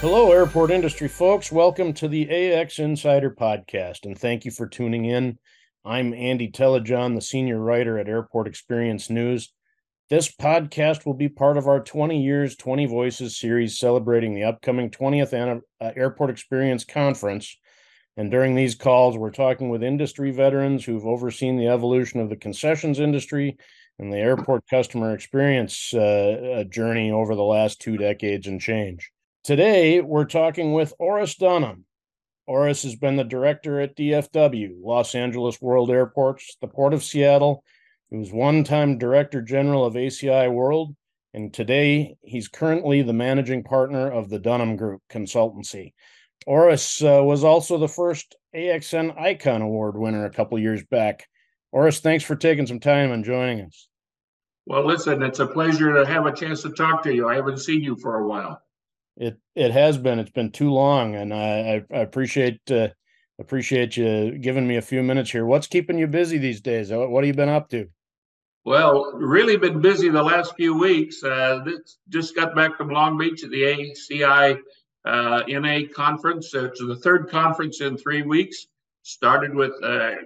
Hello, airport industry folks. Welcome to the AX Insider Podcast, and thank you for tuning in. I'm Andy Telejohn, the senior writer at Airport Experience News. This podcast will be part of our 20 Years, 20 Voices series celebrating the upcoming 20th Airport Experience Conference. And during these calls, we're talking with industry veterans who've overseen the evolution of the concessions industry and the airport customer experience journey over the last 2 decades and change. Today, we're talking with Orris Dunham. Orris has been the director at DFW, Los Angeles World Airports, the Port of Seattle. He was one-time Director General of ACI World, and today he's currently the managing partner of the Dunham Group Consultancy. Orris was also the first AXN Icon Award winner a couple years back. Orris, thanks for taking some time and joining us. Well, listen, it's a pleasure to have a chance to talk to you. I haven't seen you for a while. It has been. It's been too long, and I appreciate you giving me a few minutes here. What's keeping you busy these days? What have you been up to? Well, really been busy the last few weeks. Just got back from Long Beach at the ACI NA conference. It's the third conference in 3 weeks. Started with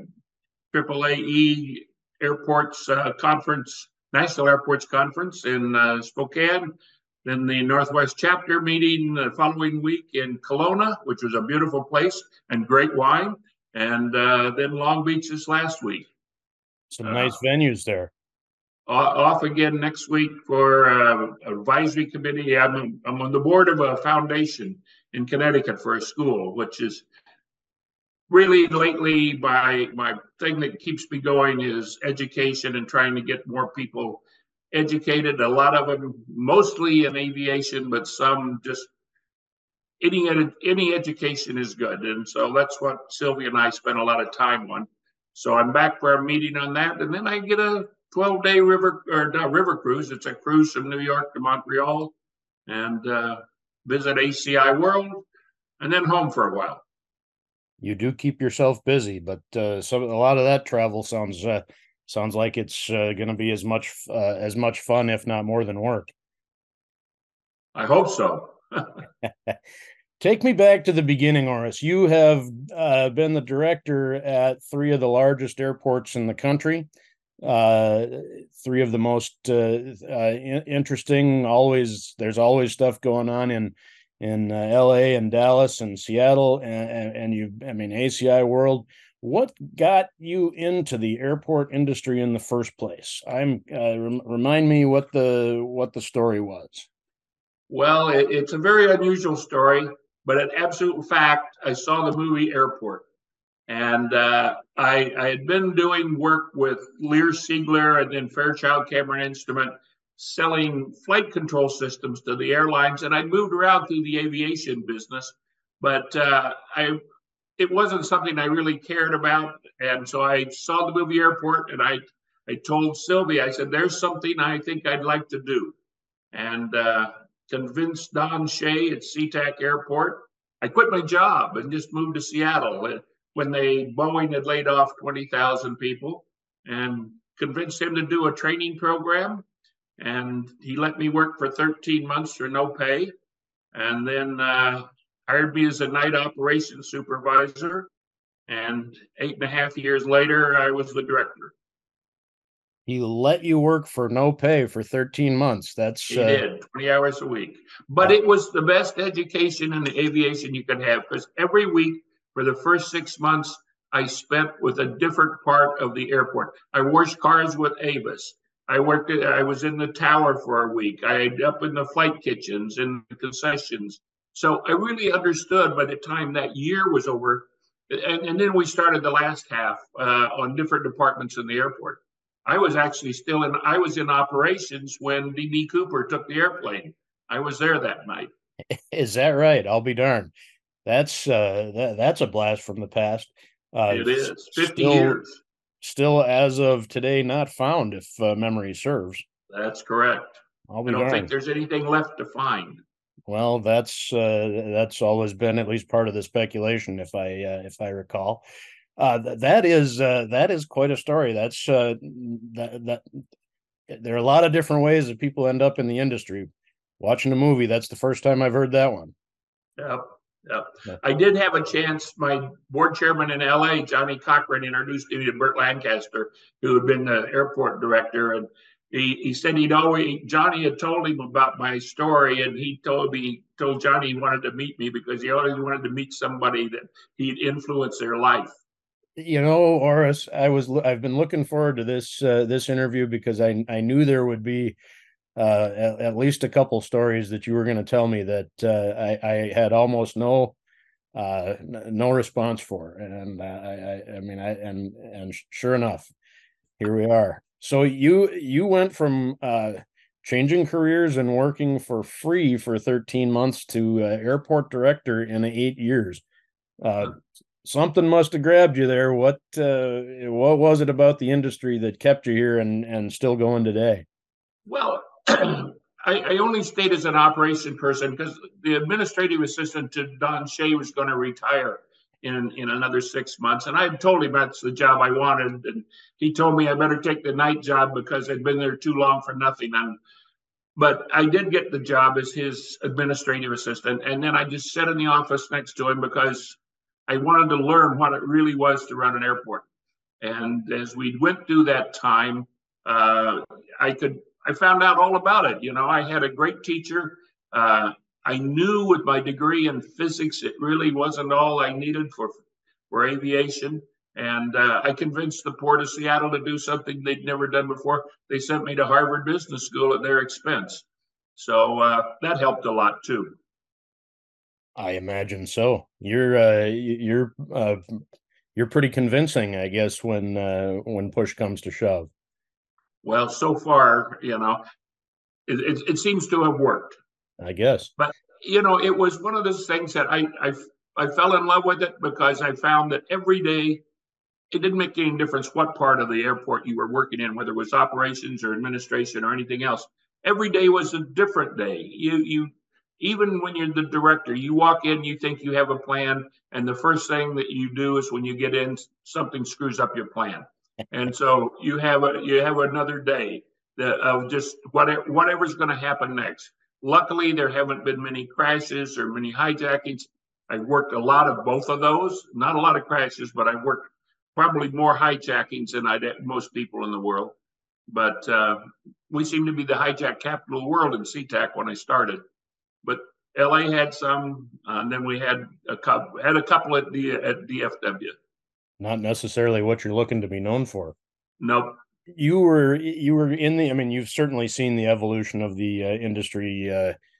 AAAE Airports Conference, National Airports Conference in Spokane. Then the Northwest chapter meeting the following week in Kelowna, which was a beautiful place and great wine. And then Long Beach this last week. Some nice venues there. Off again next week for advisory committee. I'm on the board of a foundation in Connecticut for a school, which is really lately my thing that keeps me going is education and trying to get more people educated. A lot of them mostly in aviation, but some just any education is good. And so that's what Sylvia and I spent a lot of time on. So I'm back for a meeting on that. And then I get a 12-day river cruise. It's a cruise from New York to Montreal and visit ACI World and then home for a while. You do keep yourself busy, but a lot of that travel sounds like it's going to be as much fun, if not more than work. I hope so. Take me back to the beginning, Orris. You have been the director at 3 of the largest airports in the country, 3 of the most interesting. There's always stuff going on in LA and Dallas and Seattle, and ACI World. What got you into the airport industry in the first place? Remind me what the story was. Well, it's a very unusual story, but an absolute fact. I saw the movie Airport, and I had been doing work with Lear Siegler and then Fairchild Cameron Instrument, selling flight control systems to the airlines, and I moved around through the aviation business, but it wasn't something I really cared about. And so I saw the movie Airport, and I told Sylvia, I said, there's something I think I'd like to do. And convinced Don Shea at SeaTac Airport. I quit my job and just moved to Seattle when Boeing had laid off 20,000 people, and convinced him to do a training program. And he let me work for 13 months for no pay. And then hired me as a night operations supervisor, and 8.5 years later, I was the director. He let you work for no pay for 13 months. He did 20 hours a week, but it was the best education in the aviation you could have, because every week for the first 6 months, I spent with a different part of the airport. I washed cars with Avis. I was in the tower for a week. I up in the flight kitchens and the concessions. So I really understood by the time that year was over. And then we started the last half on different departments in the airport. I was actually I was in operations when D.B. Cooper took the airplane. I was there that night. Is that right? I'll be darned. That's a blast from the past. It is 50 years. Still, as of today, not found, if memory serves. That's correct. I don't think there's anything left to find. Well, that's always been at least part of the speculation, if I recall. That is quite a story. That's that there are a lot of different ways that people end up in the industry. Watching a movie, that's the first time I've heard that one. Yep. Yep. Yeah. I did have a chance. My board chairman in LA, Johnny Cochran, introduced me to Burt Lancaster, who had been the airport director. And he said Johnny had told him about my story. And told Johnny he wanted to meet me because he always wanted to meet somebody that he'd influence their life. You know, Horace, I've been looking forward to this interview because I knew there would be at least a couple stories that you were going to tell me that I had almost no response for, and and sure enough, here we are. So you went from changing careers and working for free for 13 months to airport director in 8 years. Uh, Something must have grabbed you there. What was it about the industry that kept you here and still going today? Well, I only stayed as an operation person because the administrative assistant to Don Shea was going to retire in another 6 months. And I had told him that's the job I wanted. And he told me I better take the night job because I'd been there too long for nothing. But I did get the job as his administrative assistant. And then I just sat in the office next to him because I wanted to learn what it really was to run an airport. And as we went through that time, uh, I found out all about it. You know, I had a great teacher. I knew with my degree in physics, it really wasn't all I needed for aviation. And I convinced the Port of Seattle to do something they'd never done before. They sent me to Harvard Business School at their expense. So that helped a lot too. I imagine so. You're pretty convincing, I guess, when push comes to shove. Well, so far, it seems to have worked. I guess. But it was one of those things that I fell in love with it because I found that every day it didn't make any difference what part of the airport you were working in, whether it was operations or administration or anything else. Every day was a different day. You even when you're the director, you walk in, you think you have a plan, and the first thing that you do is when you get in, something screws up your plan, and so you have another day of just whatever's going to happen next. Luckily, there haven't been many crashes or many hijackings. I've worked a lot of both of those. Not a lot of crashes, but I've worked probably more hijackings than most people in the world. But we seem to be the hijack capital of the world in SeaTac when I started. But LA had some, and then we had a couple at DFW. Not necessarily what you're looking to be known for. Nope. You were in the. I mean, you've certainly seen the evolution of the industry.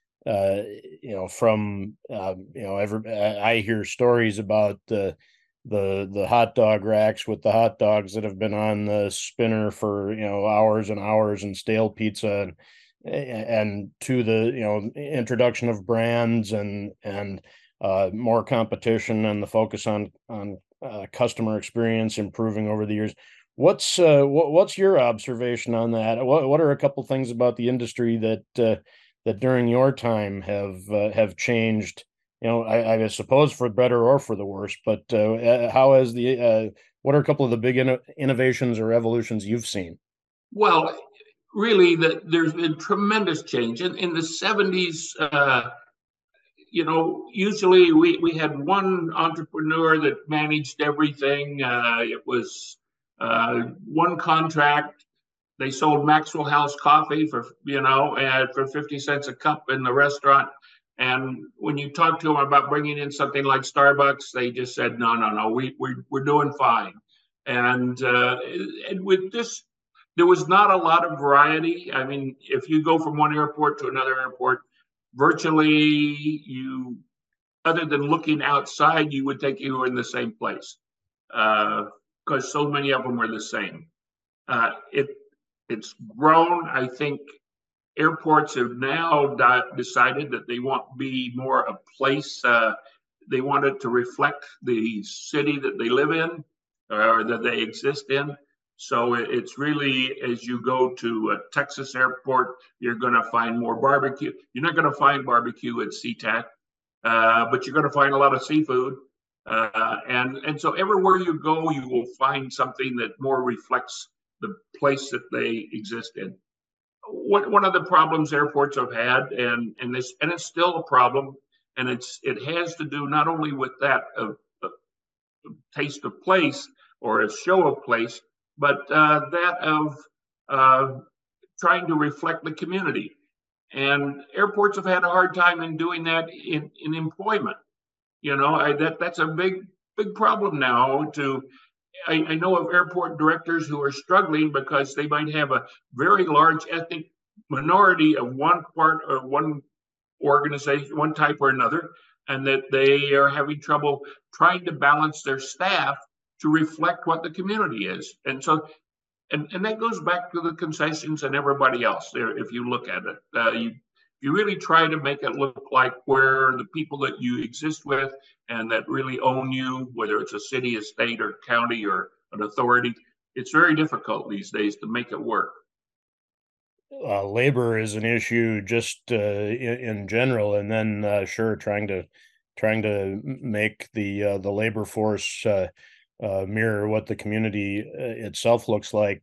From I hear stories about the hot dog racks with the hot dogs that have been on the spinner for hours and hours, and stale pizza, and to the introduction of brands and more competition and the focus on customer experience improving over the years. What's your observation on that? What are a couple things about the industry that during your time have changed? I suppose for better or for the worse. But how has what are a couple of the big innovations or evolutions you've seen? Well, really, there's been tremendous change in the 70s. Usually we had one entrepreneur that managed everything. It was one contract. They sold Maxwell House coffee for 50 cents a cup in the restaurant. And when you talk to them about bringing in something like Starbucks, they just said, no, we're doing fine. And with this, there was not a lot of variety. I mean, if you go from one airport to another airport, virtually other than looking outside, you would think you were in the same place because so many of them were the same. It's grown. I think airports have now decided that they want to be more a place. They want it to reflect the city that they live in or that they exist in. So it's really, as you go to a Texas airport, you're going to find more barbecue. You're not going to find barbecue at SeaTac, but you're going to find a lot of seafood. And so everywhere you go, you will find something that more reflects the place that they exist in. One of the problems airports have had, and it's still a problem, and it has to do not only with that of taste of place or a show of place, but that of uh, trying to reflect the community. And airports have had a hard time in doing that in employment. That's a big problem now. I know of airport directors who are struggling because they might have a very large ethnic minority of one part or one organization, one type or another, and that they are having trouble trying to balance their staff to reflect what the community is. And so, and that goes back to the concessions and everybody else there. If you look at it, you really try to make it look like where the people that you exist with and that really own you, whether it's a city, a state, or county, or an authority, it's very difficult these days to make it work. Labor is an issue just in general, and then sure, trying to make the labor force mirror what the community itself looks like,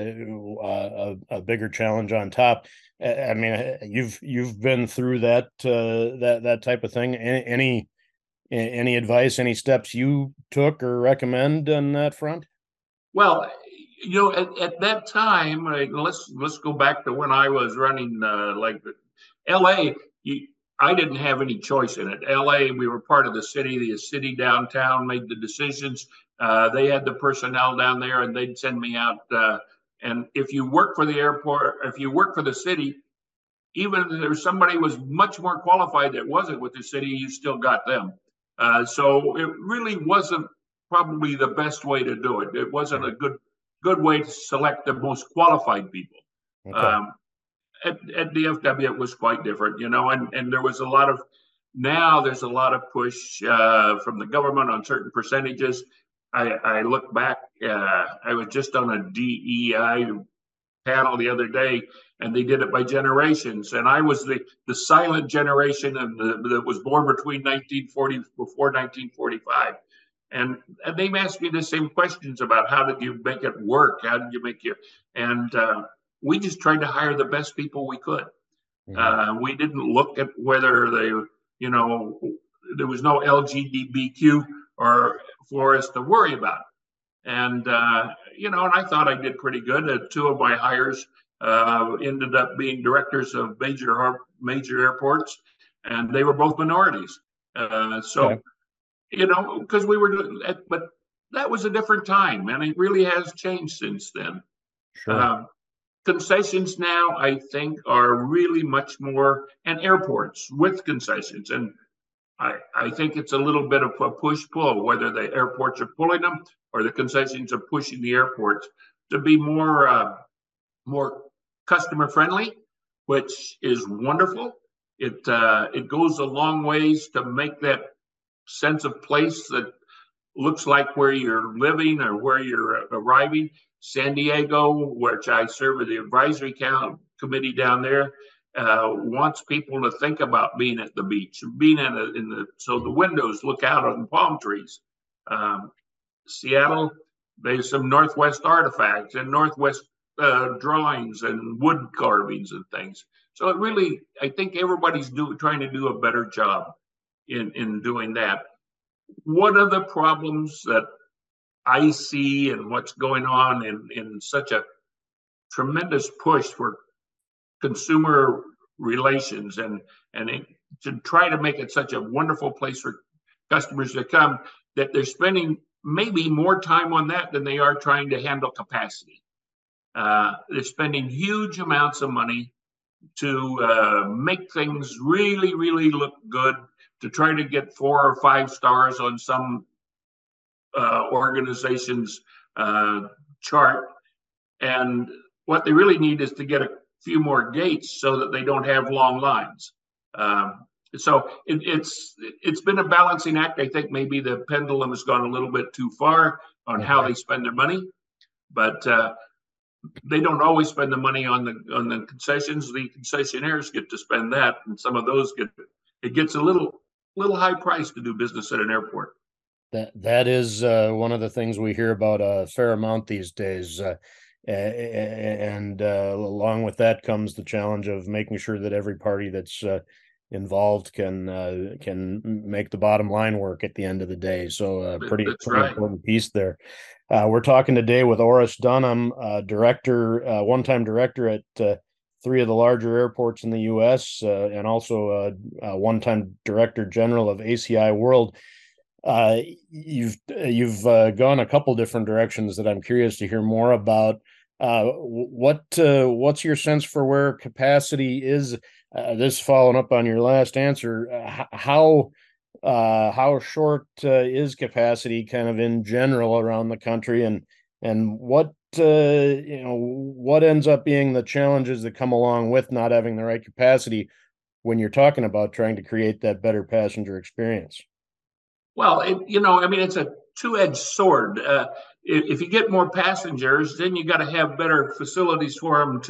a bigger challenge on top. I mean, you've been through that type of thing. Any advice, any steps you took or recommend on that front? Well, at that time, let's go back to when I was running like L.A. I didn't have any choice in it. L.A. We were part of the city downtown made the decisions. They had the personnel down there, and they'd send me out. And if you work for the airport, if you work for the city, even if there was somebody was much more qualified that wasn't with the city, you still got them. So it really wasn't probably the best way to do it. It wasn't a good way to select the most qualified people. Okay. At DFW, it was quite different, and there was a lot of, now there's a lot of push from the government on certain percentages. I look back, I was just on a DEI panel the other day, and they did it by generations. And I was the silent generation that was born between 1940, before 1945. And they asked me the same questions about how did you make it work? How did you make your, and we just tried to hire the best people we could. We didn't look at whether there was no LGBTQ or for us to worry about. And, and I thought I did pretty good. Two of my hires ended up being directors of major airports, and they were both minorities. Because we were, but that was a different time, and it really has changed since then. Sure. Concessions now, I think, are really much more, and airports with concessions. And I think it's a little bit of a push-pull, whether the airports are pulling them or the concessions are pushing the airports to be more customer-friendly, which is wonderful. It goes a long ways to make that sense of place that looks like where you're living or where you're arriving. San Diego, which I serve at the advisory committee down there, wants people to think about being at the beach, being so the windows look out on palm trees. Seattle, there's some Northwest artifacts and Northwest drawings and wood carvings and things. So it really, I think everybody's trying to do a better job in doing that. One of the problems that I see and what's going on in such a tremendous push for consumer relations and to try to make it such a wonderful place for customers to come, that they're spending maybe more time on that than they are trying to handle capacity. They're spending huge amounts of money to make things really, really look good, to try to get 4 or 5 stars on some organization's chart. And what they really need is to get a few more gates so that they don't have long lines. So it's been a balancing act. I think maybe the pendulum has gone a little bit too far on how they spend their money, but they don't always spend the money on the concessions. The concessionaires get to spend that, and some of those it gets a little high price to do business at an airport. That is one of the things we hear about a fair amount these days. And along with that comes the challenge of making sure that every party that's involved can make the bottom line work at the end of the day. So pretty That's right. important piece there. We're talking today with Orris Dunham, director, one-time director at three of the larger airports in the U.S. And also one-time director general of ACI World. Uh, you've gone a couple different directions that I'm curious to hear more about. What's your sense for where capacity is? This following up on your last answer, how short is capacity kind of in general around the country, and what what ends up being the challenges that come along with not having the right capacity when you're talking about trying to create that better passenger experience? Well, I mean, it's a two-edged sword. If you get more passengers, then you got to have better facilities for them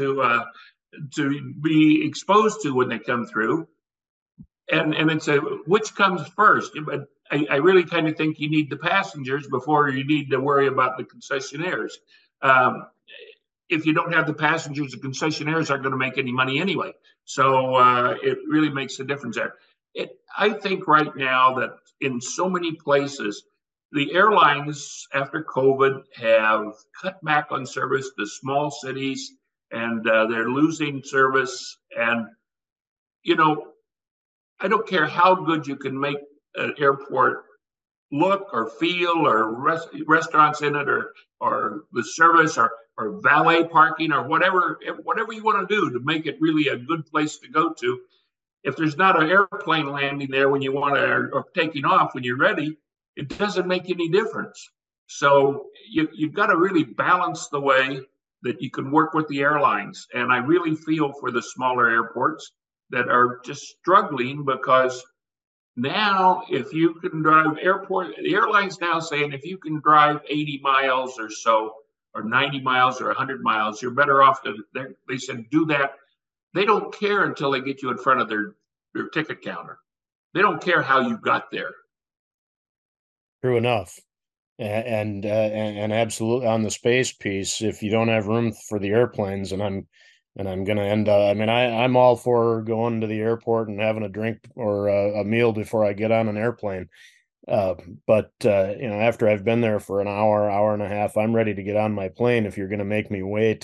to be exposed to when they come through. And it's a which comes first. But I really kind of think you need the passengers before you need to worry about the concessionaires. Um, if you don't have the passengers, the concessionaires aren't going to make any money anyway. So it really makes a difference there. I think right now that in so many places, the airlines after COVID have cut back on service to small cities, and they're losing service. And you know, I don't care how good you can make an airport look or feel or restaurants in it or the service or valet parking or whatever you want to do to make it really a good place to go to. If there's not an airplane landing there when you want to or taking off when you're ready, it doesn't make any difference. So you've got to really balance the way that you can work with the airlines. And I really feel for the smaller airports that are just struggling because now if you can drive the airlines now saying if you can drive 80 miles or so or 90 miles or 100 miles, you're better off to, they said do that. They don't care until they get you in front of their ticket counter. They don't care how you got there. True enough. And absolutely on the space piece, if you don't have room for the airplanes, and I'm gonna end up, I mean, I'm all for going to the airport and having a drink or a meal before I get on an airplane. But after I've been there for an hour and a half, I'm ready to get on my plane if you're gonna make me wait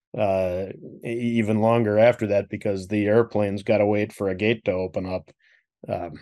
even longer after that because the airplane's got to wait for a gate to open up. Um,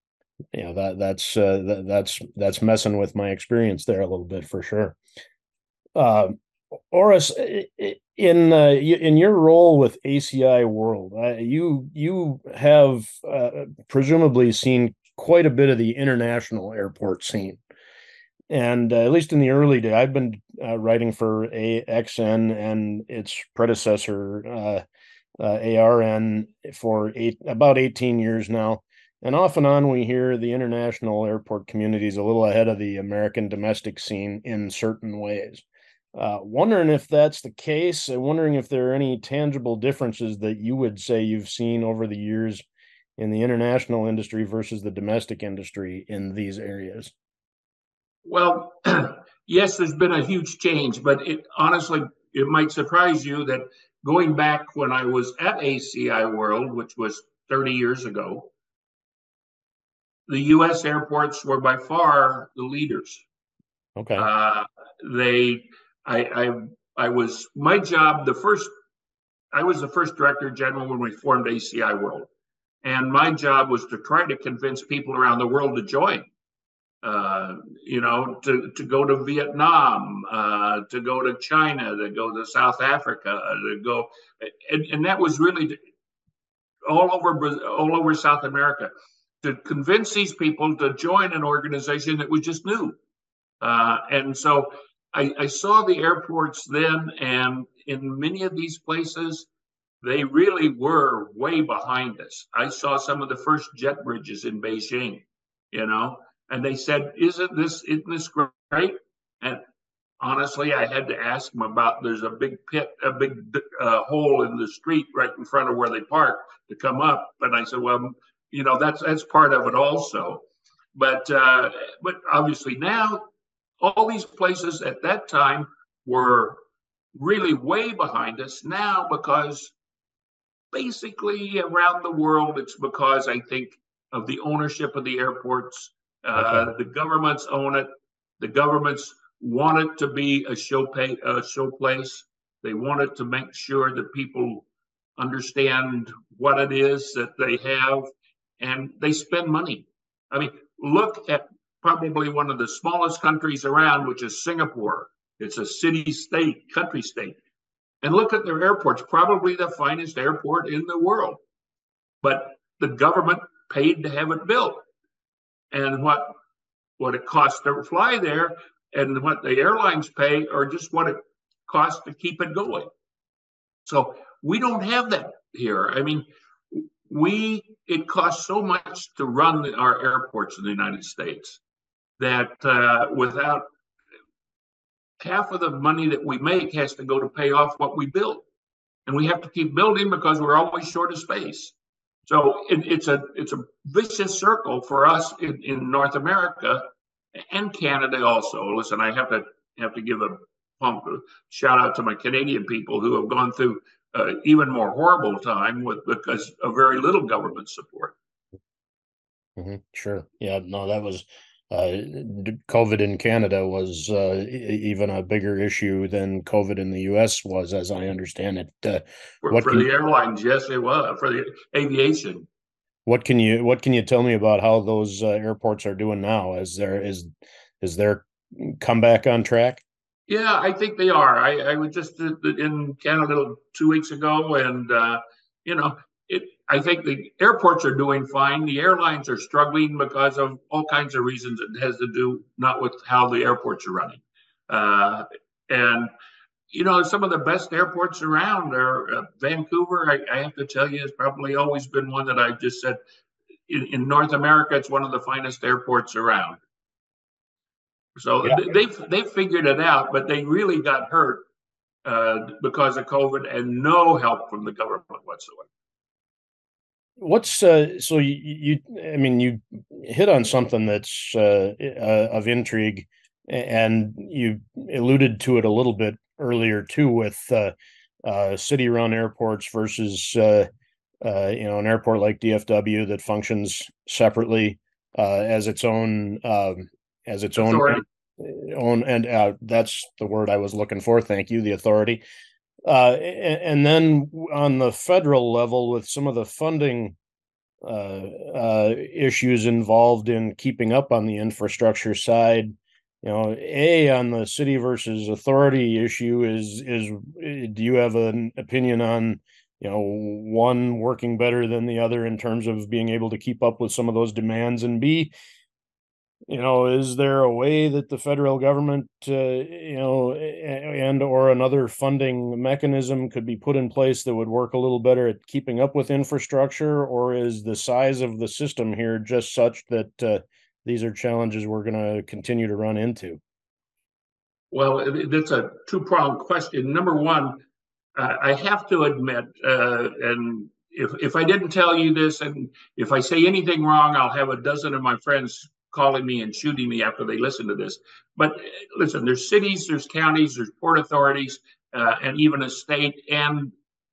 that's messing with my experience there a little bit for sure. Uh, Oris, in your role with ACI World, you have presumably seen quite a bit of the international airport scene. And at least in the early day, I've been writing for AXN and its predecessor, ARN, for about 18 years now. And off and on, we hear the international airport community is a little ahead of the American domestic scene in certain ways. Wondering if that's the case, and wondering if there are any tangible differences that you would say you've seen over the years in the international industry versus the domestic industry in these areas. Well, yes, there's been a huge change, but honestly, it might surprise you that going back when I was at ACI World, which was 30 years ago, the U.S. airports were by far the leaders. Okay. They, I was my job. I was the first director general when we formed ACI World, and my job was to try to convince people around the world to join. To go to Vietnam, to go to China, to go to South Africa, to go, and that was really all over South America, to convince these people to join an organization that was just new. And so I saw the airports then, and in many of these places, they really were way behind us. I saw some of the first jet bridges in Beijing, and they said, isn't this great? And honestly, I had to ask them about, there's a big hole in the street right in front of where they park to come up. And I said, well, that's part of it also. But obviously now, all these places at that time were really way behind us now because basically around the world, it's because I think of the ownership of the airports. Okay. The governments own it. The governments want it to be a show place. They want it to make sure that people understand what it is that they have, and they spend money. I mean, look at probably one of the smallest countries around, which is Singapore. It's a city state, country state. And look at their airports, probably the finest airport in the world. But the government paid to have it built. And what it costs to fly there and what the airlines pay are just what it costs to keep it going. So we don't have that here. I mean, it costs so much to run our airports in the United States that without half of the money that we make has to go to pay off what we build. And we have to keep building because we're always short of space. So it's a vicious circle for us in North America and Canada also. Listen, I have to give a shout out to my Canadian people who have gone through even more horrible time because of very little government support. Sure. Yeah. No, that was COVID in Canada was even a bigger issue than COVID in the U.S. was, as I understand it. For the airlines, yes, it was. For the aviation, what can you tell me about how those airports are doing now? Is their comeback on track? Yeah, I think they are. I was just in Canada 2 weeks ago, and you know, I think the airports are doing fine. The airlines are struggling because of all kinds of reasons. It has to do not with how the airports are running, and some of the best airports around are Vancouver. I have to tell you, has probably always been one that I've just said in North America, it's one of the finest airports around. So Yeah. they've figured it out, but they really got hurt because of COVID and no help from the government whatsoever. What's so you I mean, you hit on something that's of intrigue, and you alluded to it a little bit earlier too, with city-run airports versus an airport like DFW that functions separately as its own Authority. and that's the word I was looking for. Thank you, the authority. And then on the federal level, with some of the funding issues involved in keeping up on the infrastructure side, on the city versus authority issue is do you have an opinion on one working better than the other in terms of being able to keep up with some of those demands, and B, is there a way that the federal government, and or another funding mechanism could be put in place that would work a little better at keeping up with infrastructure, or is the size of the system here just such that these are challenges we're going to continue to run into? Well, that's a two-pronged question. Number one, I have to admit, and if I didn't tell you this, and if I say anything wrong, I'll have a dozen of my friends calling me and shooting me after they listen to this. But listen, there's cities, there's counties, there's port authorities, and even a state, and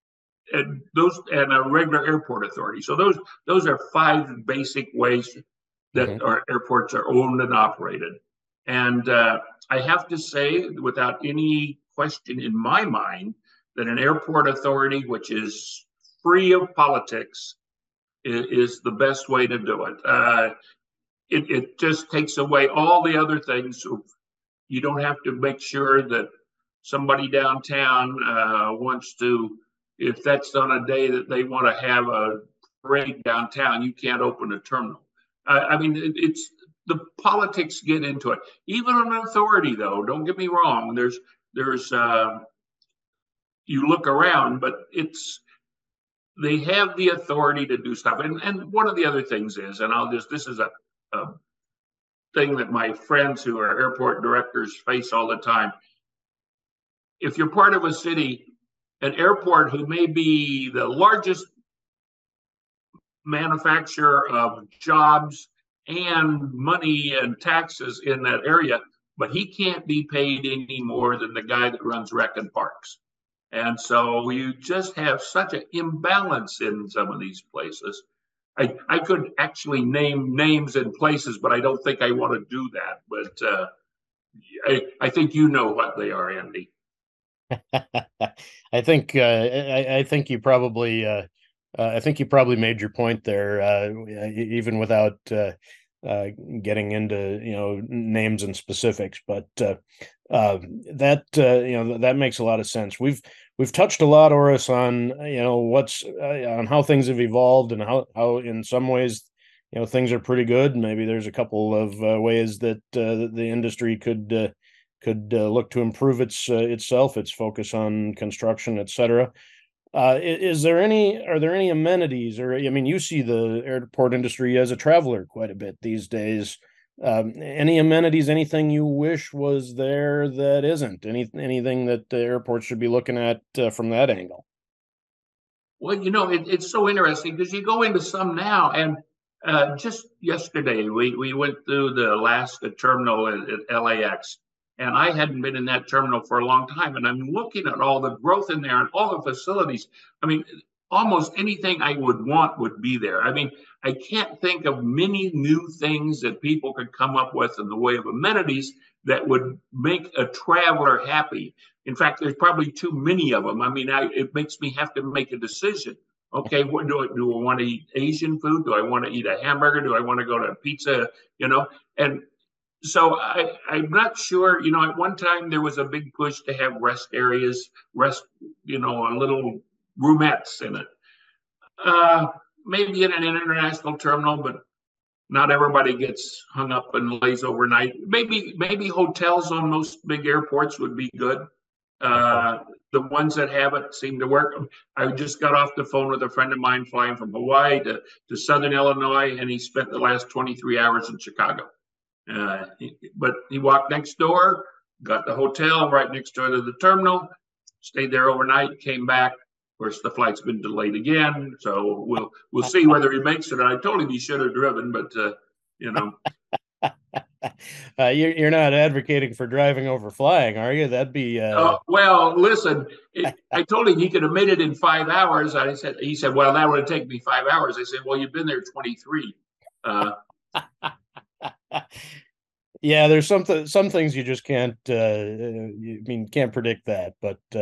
a regular airport authority. So those are five basic ways that our airports are owned and operated. And I have to say, without any question in my mind, that an airport authority which is free of politics is the best way to do it. It just takes away all the other things. So you don't have to make sure that somebody downtown wants to, if that's on a day that they want to have a parade downtown, you can't open a terminal. I mean, it's the politics get into it. Even on authority, though, don't get me wrong. There's you look around, but they have the authority to do stuff. And one of the other things is, and this is a thing that my friends who are airport directors face all the time. If you're part of a city, an airport who may be the largest manufacturer of jobs and money and taxes in that area, but he can't be paid any more than the guy that runs rec and parks. And so you just have such an imbalance in some of these places. I could actually name names and places, but I don't think I want to do that. But I think you know what they are, Andy. I think you probably I think you probably made your point there, even without uh, getting into names and specifics. But that that makes a lot of sense. We've touched a lot, Oris, on what's on how things have evolved and how in some ways things are pretty good. Maybe there's a couple of ways that the industry could look to improve itself, its focus on construction, et cetera. Are there any amenities, or I mean, you see the airport industry as a traveler quite a bit these days. Any amenities, anything you wish was there that isn't? Anything that the airport should be looking at from that angle? Well, it's so interesting because you go into some now, and just yesterday we went through the Alaska terminal at LAX, and I hadn't been in that terminal for a long time, and I'm looking at all the growth in there and all the facilities. I mean, almost anything I would want would be there. I mean, I can't think of many new things that people could come up with in the way of amenities that would make a traveler happy. In fact, there's probably too many of them. I mean, it makes me have to make a decision. Okay, what do I want to eat Asian food? Do I want to eat a hamburger? Do I want to go to pizza? And so I'm not sure. At one time there was a big push to have rest areas, a little roomettes in it. Uh, Maybe in an international terminal, but not everybody gets hung up and lays overnight. Maybe hotels on most big airports would be good. Uh, the ones that have it seem to work. I just got off the phone with a friend of mine flying from Hawaii to Southern Illinois, and he spent the last 23 hours in Chicago. But he walked next door, got the hotel right next door to the terminal, stayed there overnight, came back. Of course, the flight's been delayed again, so we'll see whether he makes it. And I told him he should have driven, but you know. You're not advocating for driving over flying, are you? That'd be Well, listen, I told him he could have made it in 5 hours. He said, well, that would have taken me 5 hours. I said, well, you've been there 23. Yeah, there's some things you just can't can't predict that,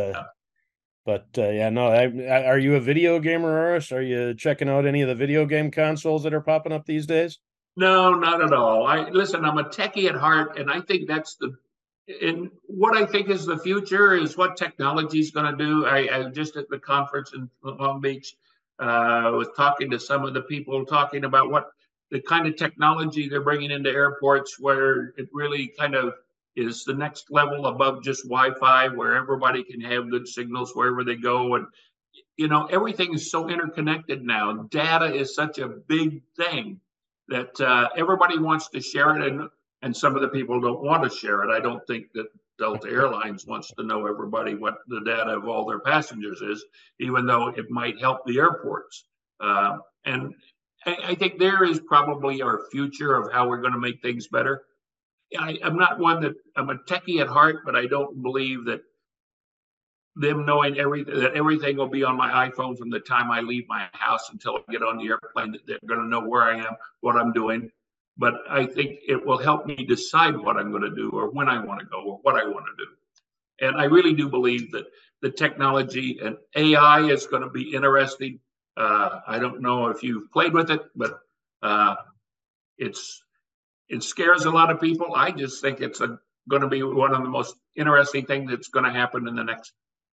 but yeah, no. Are you a video gamer, Ernest? Are you checking out any of the video game consoles that are popping up these days? No, not at all. Listen, I'm a techie at heart, and I think and what I think is the future is what technology is going to do. I just at the conference in Long Beach was talking to some of the people talking about what the kind of technology they're bringing into airports, where it really kind of is the next level above just Wi-Fi, where everybody can have good signals wherever they go, and everything is so interconnected now. Data is such a big thing that everybody wants to share it, and some of the people don't want to share it. I don't think that Delta Airlines wants to know everybody what the data of all their passengers is, even though it might help the airports. And I think there is probably our future of how we're going to make things better. I'm not one that I'm a techie at heart, but I don't believe that them knowing everything will be on my iPhone from the time I leave my house until I get on the airplane, that they're going to know where I am, what I'm doing. But I think it will help me decide what I'm going to do, or when I want to go, or what I want to do. And I really do believe that the technology and AI is going to be interesting. I don't know if you've played with it, but it scares a lot of people. I just think it's going to be one of the most interesting things that's going to happen in the next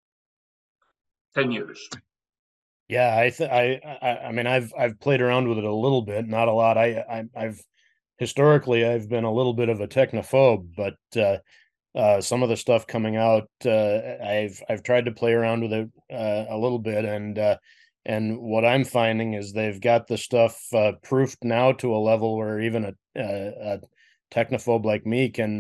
10 years. Yeah, I mean, I've played around with it a little bit, not a lot. I've historically I've been a little bit of a technophobe, but some of the stuff coming out, I've tried to play around with it a little bit, and what I'm finding is they've got the stuff proofed now to a level where even a technophobe like me can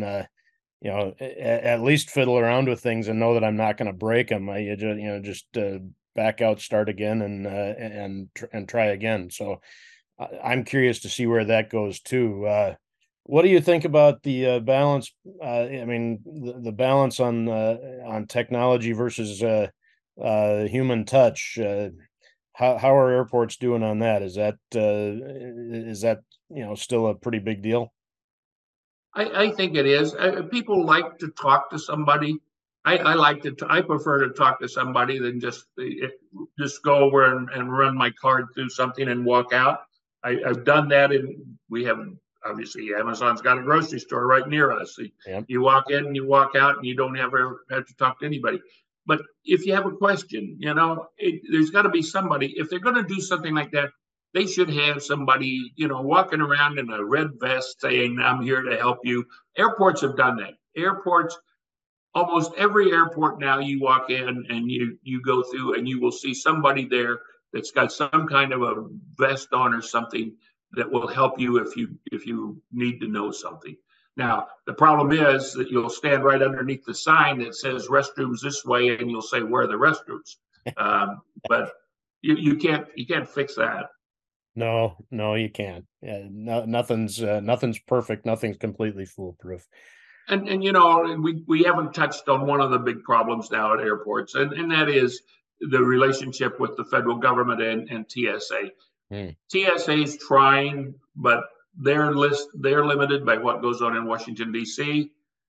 at least fiddle around with things and know that I'm not going to break them. I just back out, start again, and try again. So I'm curious to see where that goes too. What do you think about the balance? I mean, the balance on technology versus human touch. How are airports doing on that? Is that still a pretty big deal? I think it is. People like to talk to somebody. I prefer to talk to somebody than just go over and run my card through something and walk out. I've done that, and we have obviously Amazon's got a grocery store right near us. Yep. You walk in and you walk out, and you don't ever have to talk to anybody. But if you have a question, there's got to be somebody. If they're going to do something like that, they should have somebody, walking around in a red vest saying, I'm here to help you. Airports have done that. Airports, almost every airport now, you walk in and you go through and you will see somebody there that's got some kind of a vest on or something that will help you if you need to know something. Now, the problem is that you'll stand right underneath the sign that says restrooms this way, and you'll say, where are the restrooms? But you can't fix that. No, no, you can't. Yeah, no, nothing's perfect. Nothing's completely foolproof. And we haven't touched on one of the big problems now at airports, and that is the relationship with the federal government and TSA. Hmm. TSA is trying, but they're limited by what goes on in Washington D.C.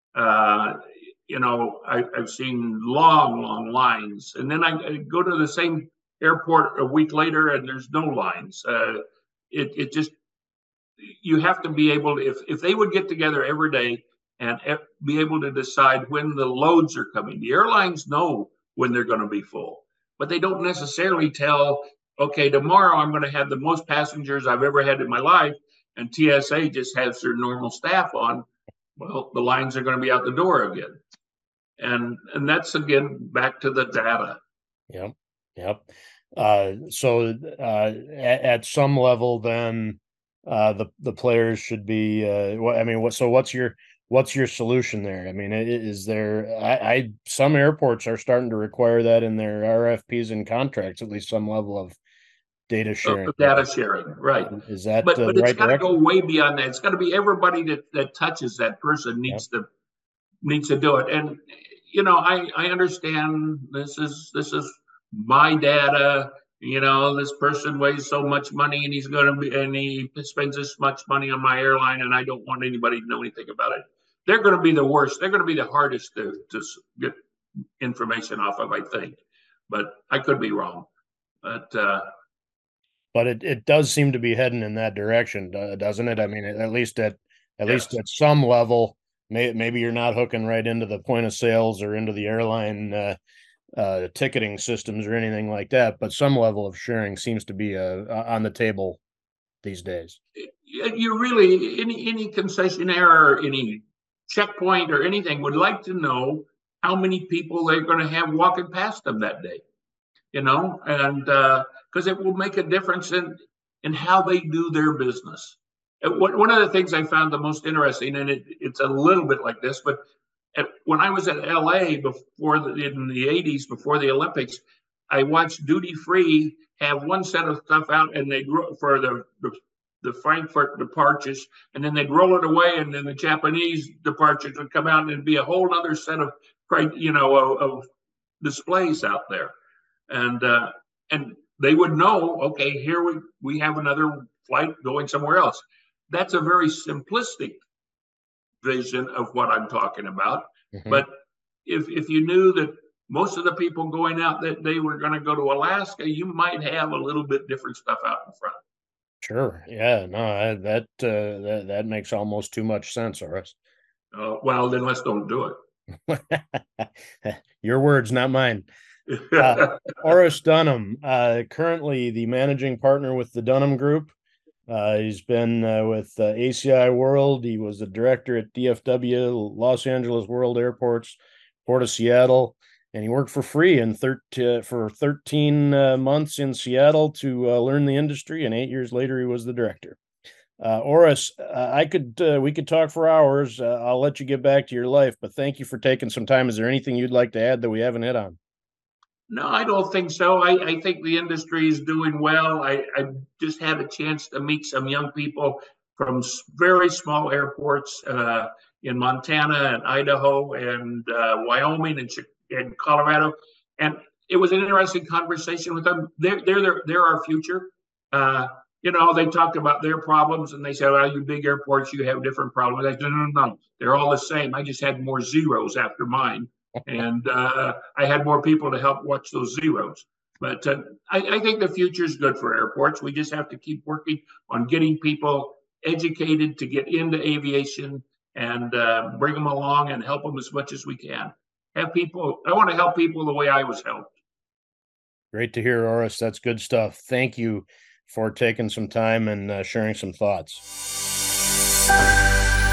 I've seen long lines, and then I go to the same airport a week later, and there's no lines. It just you have to be able to, if they would get together every day and be able to decide when the loads are coming. The airlines know when they're going to be full, but they don't necessarily tell, okay, tomorrow I'm going to have the most passengers I've ever had in my life, and TSA just has their normal staff on. Well, the lines are going to be out the door again. And that's again back to the data. Yep. Yep. So at some level, then the players should be. I mean, what's your solution there? I mean, is there? Some airports are starting to require that in their RFPs and contracts, at least some level of data sharing. Data sharing, right? Is that But the it's right got to direction? go way beyond that. It's got to be everybody that touches that person Yep. needs to do it. And I understand this is my data. This person weighs so much money, and he spends this much money on my airline, and I don't want anybody to know anything about it. They're going to be the worst. They're going to be the hardest to get information off of, I think. But I could be wrong. But But it does seem to be heading in that direction, doesn't it? I mean, at least yes. at some level, maybe you're not hooking right into the point of sales or into the airline ticketing systems or anything like that, but some level of sharing seems to be on the table these days. You really, any concessionaire or any checkpoint or anything would like to know how many people they're going to have walking past them that day, and because it will make a difference in how they do their business. One of the things I found the most interesting, and it's a little bit like this, but when I was at LA in the 80s, before the Olympics, I watched duty free have one set of stuff out, and they'd for the Frankfurt departures, and then they'd roll it away, and then the Japanese departures would come out, and it'd be a whole other set of of displays out there, and they would know, okay, here we have another flight going somewhere else. That's a very simplistic vision of what I'm talking about. Mm-hmm. But if you knew that most of the people going out that day were going to go to Alaska, you might have a little bit different stuff out in front. Sure. Yeah. No, that makes almost too much sense, Horace. Well, then let's don't do Your words, not mine. it. Horace Dunham, currently the managing partner with the Dunham Group. He's been with ACI World. He was the director at DFW, Los Angeles World Airports, Port of Seattle, and he worked for free for 13 months in Seattle to learn the industry. And 8 years later, he was the director. Horace, we could talk for hours. I'll let you get back to your life, but thank you for taking some time. Is there anything you'd like to add that we haven't hit on? No, I don't think so. I think the industry is doing well. I just had a chance to meet some young people from very small airports in Montana and Idaho and Wyoming and Colorado. And it was an interesting conversation with them. They're our future. They talked about their problems and they said, well, you big airports, you have different problems. I said, no. They're all the same. I just had more zeros after mine. And I had more people to help watch those zeros. But I think the future is good for airports. We just have to keep working on getting people educated to get into aviation and bring them along and help them as much as we can. I want to help people the way I was helped. Great to hear, Oris. That's good stuff. Thank you for taking some time and sharing some thoughts.